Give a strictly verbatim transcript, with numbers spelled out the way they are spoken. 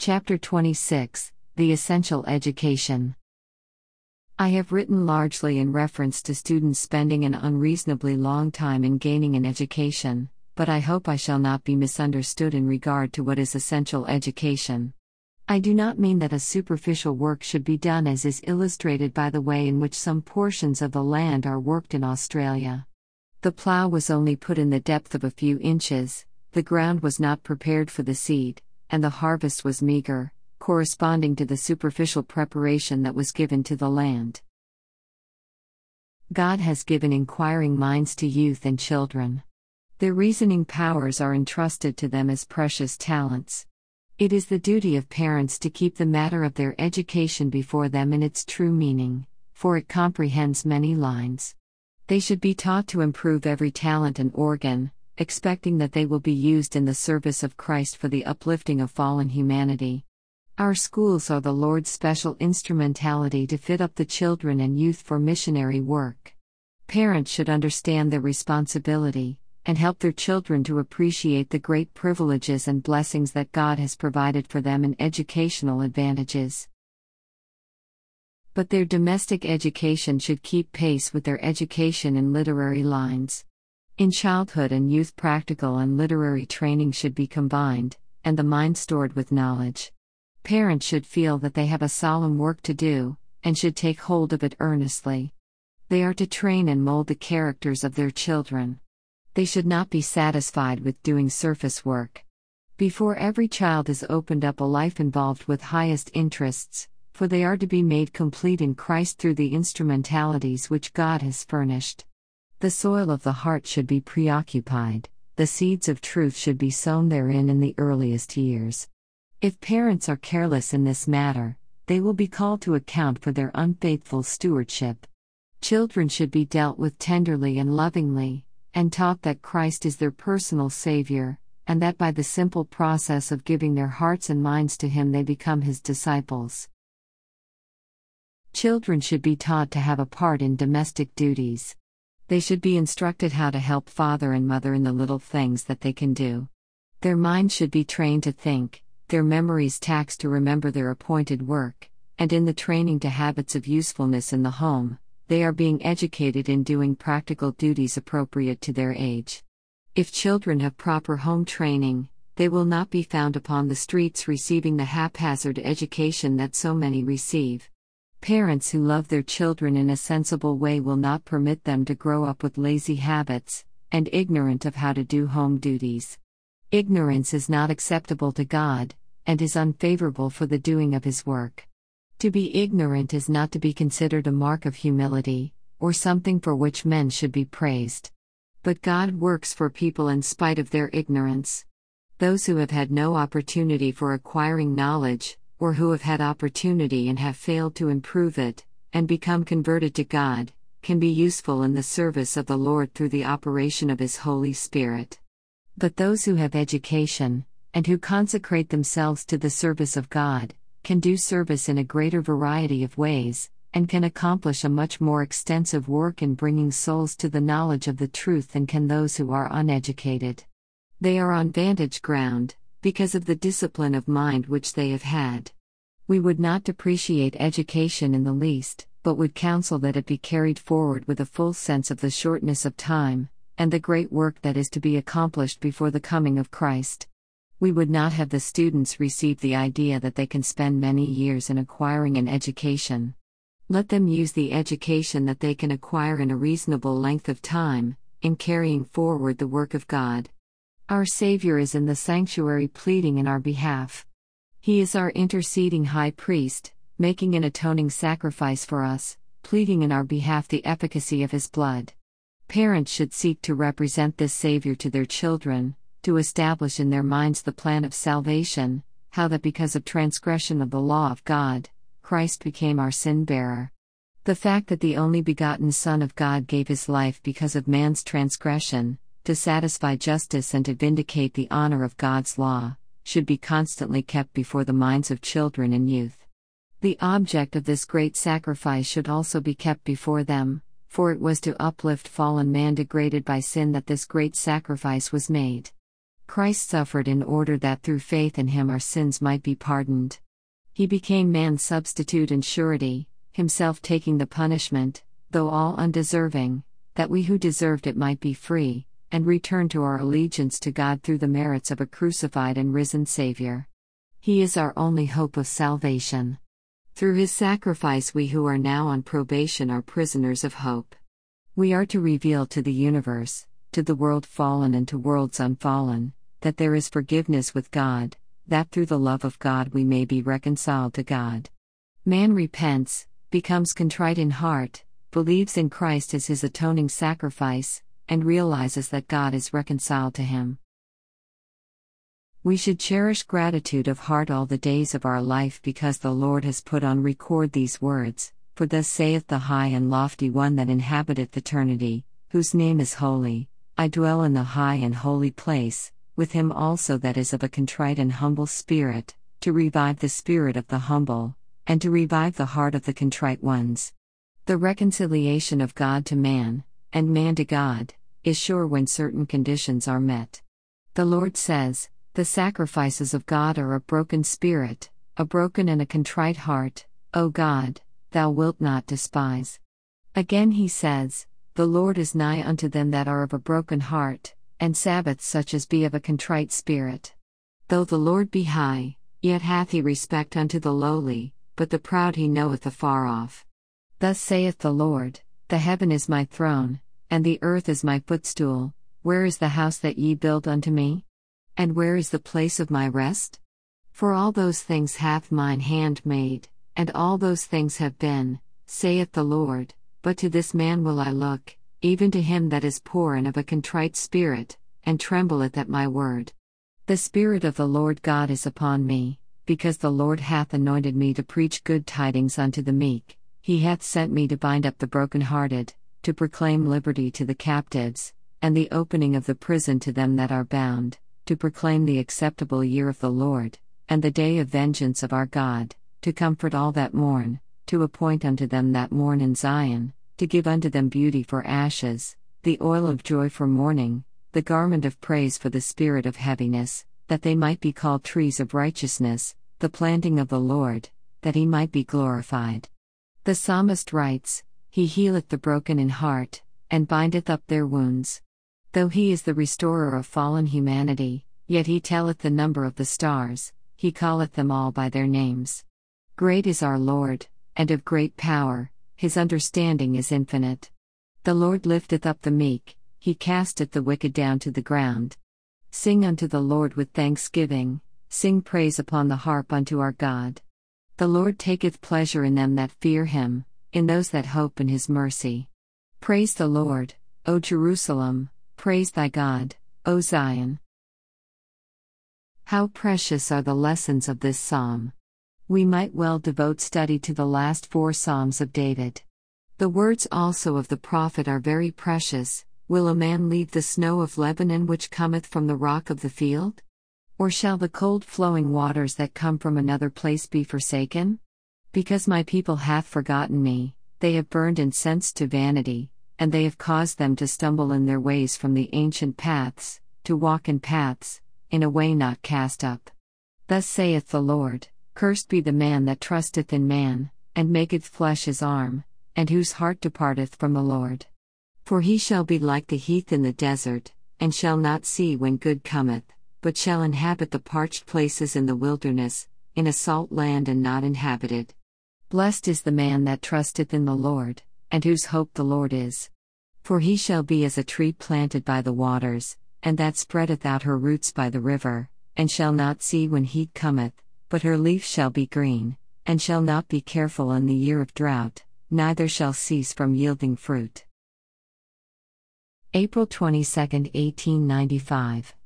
Chapter twenty-six, The Essential Education. I have written largely in reference to students spending an unreasonably long time in gaining an education, but I hope I shall not be misunderstood in regard to what is essential education. I do not mean that a superficial work should be done, as is illustrated by the way in which some portions of the land are worked in Australia. The plough was only put in the depth of a few inches, the ground was not prepared for the seed, and the harvest was meager, corresponding to the superficial preparation that was given to the land. God has given inquiring minds to youth and children. Their reasoning powers are entrusted to them as precious talents. It is the duty of parents to keep the matter of their education before them in its true meaning, for it comprehends many lines. They should be taught to improve every talent and organ, expecting that they will be used in the service of Christ for the uplifting of fallen humanity. Our schools are the Lord's special instrumentality to fit up the children and youth for missionary work. Parents should understand their responsibility, and help their children to appreciate the great privileges and blessings that God has provided for them in educational advantages. But their domestic education should keep pace with their education in literary lines. In childhood and youth, practical and literary training should be combined, and the mind stored with knowledge. Parents should feel that they have a solemn work to do, and should take hold of it earnestly. They are to train and mold the characters of their children. They should not be satisfied with doing surface work. Before every child is opened up a life involved with highest interests, for they are to be made complete in Christ through the instrumentalities which God has furnished. The soil of the heart should be preoccupied, the seeds of truth should be sown therein in the earliest years. If parents are careless in this matter, they will be called to account for their unfaithful stewardship. Children should be dealt with tenderly and lovingly, and taught that Christ is their personal Savior, and that by the simple process of giving their hearts and minds to Him they become His disciples. Children should be taught to have a part in domestic duties. They should be instructed how to help father and mother in the little things that they can do. Their minds should be trained to think, their memories taxed to remember their appointed work, and in the training to habits of usefulness in the home, they are being educated in doing practical duties appropriate to their age. If children have proper home training, they will not be found upon the streets receiving the haphazard education that so many receive. Parents who love their children in a sensible way will not permit them to grow up with lazy habits, and ignorant of how to do home duties. Ignorance is not acceptable to God, and is unfavorable for the doing of His work. To be ignorant is not to be considered a mark of humility, or something for which men should be praised. But God works for people in spite of their ignorance. Those who have had no opportunity for acquiring knowledge, or who have had opportunity and have failed to improve it, and become converted to God, can be useful in the service of the Lord through the operation of His Holy Spirit. But those who have education, and who consecrate themselves to the service of God, can do service in a greater variety of ways, and can accomplish a much more extensive work in bringing souls to the knowledge of the truth than can those who are uneducated. They are on vantage ground, because of the discipline of mind which they have had. We would not depreciate education in the least, but would counsel that it be carried forward with a full sense of the shortness of time, and the great work that is to be accomplished before the coming of Christ. We would not have the students receive the idea that they can spend many years in acquiring an education. Let them use the education that they can acquire in a reasonable length of time, in carrying forward the work of God. Our Savior is in the sanctuary pleading in our behalf. He is our interceding high priest, making an atoning sacrifice for us, pleading in our behalf the efficacy of His blood. Parents should seek to represent this Savior to their children, to establish in their minds the plan of salvation, how that because of transgression of the law of God, Christ became our sin-bearer. The fact that the only begotten Son of God gave His life because of man's transgression, to satisfy justice and to vindicate the honor of God's law, should be constantly kept before the minds of children and youth. The object of this great sacrifice should also be kept before them, for it was to uplift fallen man degraded by sin that this great sacrifice was made. Christ suffered in order that through faith in him our sins might be pardoned. He became man's substitute and surety, himself taking the punishment, though all undeserving, that we who deserved it might be free, and return to our allegiance to God through the merits of a crucified and risen Savior. He is our only hope of salvation. Through his sacrifice, we who are now on probation are prisoners of hope. We are to reveal to the universe, to the world fallen and to worlds unfallen, that there is forgiveness with God, that through the love of God we may be reconciled to God. Man repents, becomes contrite in heart, believes in Christ as his atoning sacrifice, and realizes that God is reconciled to him. We should cherish gratitude of heart all the days of our life because the Lord has put on record these words, for thus saith the high and lofty one that inhabiteth eternity, whose name is holy, I dwell in the high and holy place, with him also that is of a contrite and humble spirit, to revive the spirit of the humble, and to revive the heart of the contrite ones. The reconciliation of God to man, and man to God, is sure when certain conditions are met. The Lord says, the sacrifices of God are a broken spirit, a broken and a contrite heart, O God, thou wilt not despise. Again he says, the Lord is nigh unto them that are of a broken heart, and sabbath such as be of a contrite spirit. Though the Lord be high, yet hath he respect unto the lowly, but the proud he knoweth afar off. Thus saith the Lord, the heaven is my throne, and the earth is my footstool. Where is the house that ye build unto me? And where is the place of my rest? For all those things hath mine hand made, and all those things have been, saith the Lord, but to this man will I look, even to him that is poor and of a contrite spirit, and trembleth at my word. The Spirit of the Lord God is upon me, because the Lord hath anointed me to preach good tidings unto the meek. He hath sent me to bind up the brokenhearted, to proclaim liberty to the captives, and the opening of the prison to them that are bound, to proclaim the acceptable year of the Lord, and the day of vengeance of our God, to comfort all that mourn, to appoint unto them that mourn in Zion, to give unto them beauty for ashes, the oil of joy for mourning, the garment of praise for the spirit of heaviness, that they might be called trees of righteousness, the planting of the Lord, that he might be glorified. The psalmist writes, He healeth the broken in heart, and bindeth up their wounds. Though he is the restorer of fallen humanity, yet he telleth the number of the stars, he calleth them all by their names. Great is our Lord, and of great power, his understanding is infinite. The Lord lifteth up the meek, he casteth the wicked down to the ground. Sing unto the Lord with thanksgiving, sing praise upon the harp unto our God. The Lord taketh pleasure in them that fear him, in those that hope in his mercy. Praise the Lord, O Jerusalem, praise thy God, O Zion. How precious are the lessons of this psalm! We might well devote study to the last four psalms of David. The words also of the prophet are very precious. Will a man leave the snow of Lebanon which cometh from the rock of the field? Or shall the cold flowing waters that come from another place be forsaken? Because my people hath forgotten me, they have burned incense to vanity, and they have caused them to stumble in their ways from the ancient paths, to walk in paths, in a way not cast up. Thus saith the Lord, Cursed be the man that trusteth in man, and maketh flesh his arm, and whose heart departeth from the Lord. For he shall be like the heath in the desert, and shall not see when good cometh, but shall inhabit the parched places in the wilderness, in a salt land and not inhabited. Blessed is the man that trusteth in the Lord, and whose hope the Lord is. For he shall be as a tree planted by the waters, and that spreadeth out her roots by the river, and shall not see when heat cometh, but her leaf shall be green, and shall not be careful in the year of drought, neither shall cease from yielding fruit. April twenty-second, eighteen ninety-five.